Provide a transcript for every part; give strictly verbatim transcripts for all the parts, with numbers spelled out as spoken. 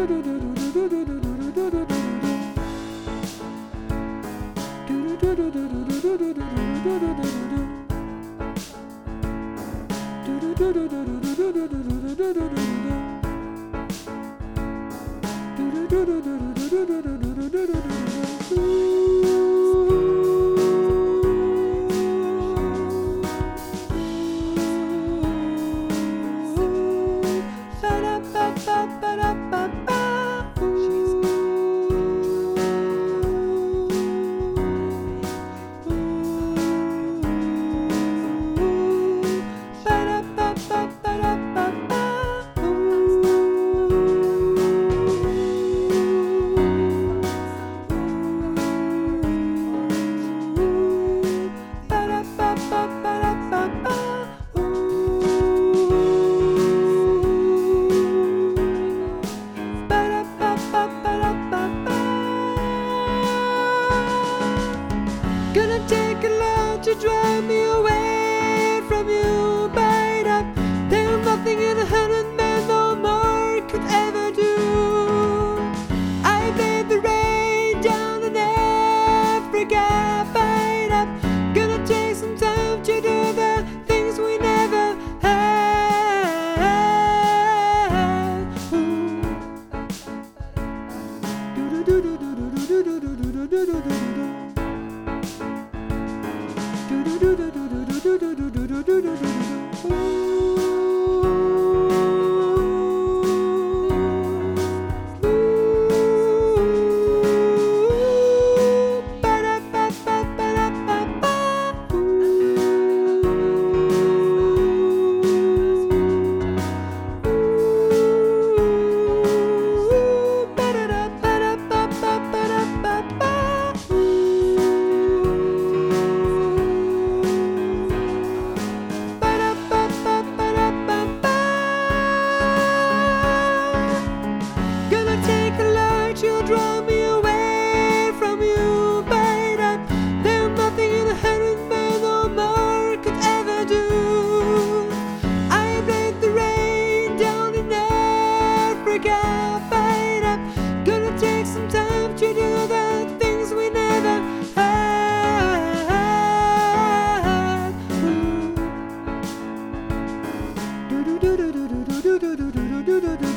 Gonna take a lot to drive me away from you, but up there's nothing in a hundred men no more could ever do. I made the rain down in Africa, but up gonna take some time to do the things we never had. Do do do do do do do do do do do do. Draw me away from you, but up there's nothing in a hundred men no more could ever do. I made the rain down in Africa, but up gonna take some time to do the things we never had. Do do do do do do do do do do do do do.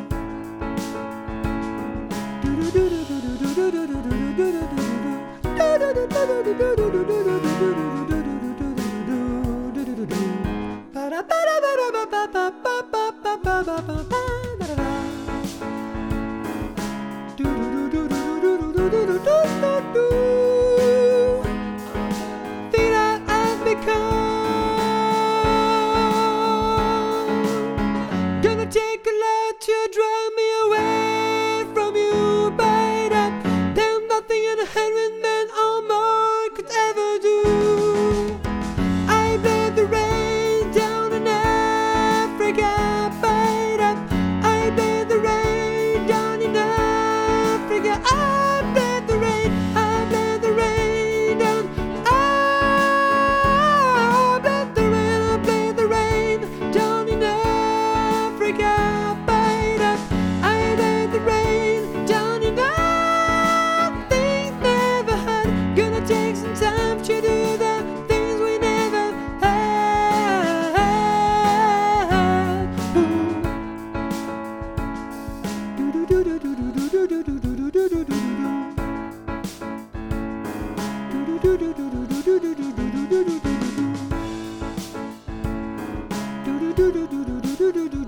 Gonna take a lot to drive me away from you, but up there's nothing in a hundred men or more could ever do. I made the rain down in Africa, but up I made the rain down in Africa. I made the rain, I made the rain down. I made the rain, I made the rain down in Africa, but up I made the rain down in Africa. Never had. Gonna take some time to do the things we never had. Do do do do do do do do do do do do do do. Do do do do do do do do do do do do do. Do do do do do do do do do.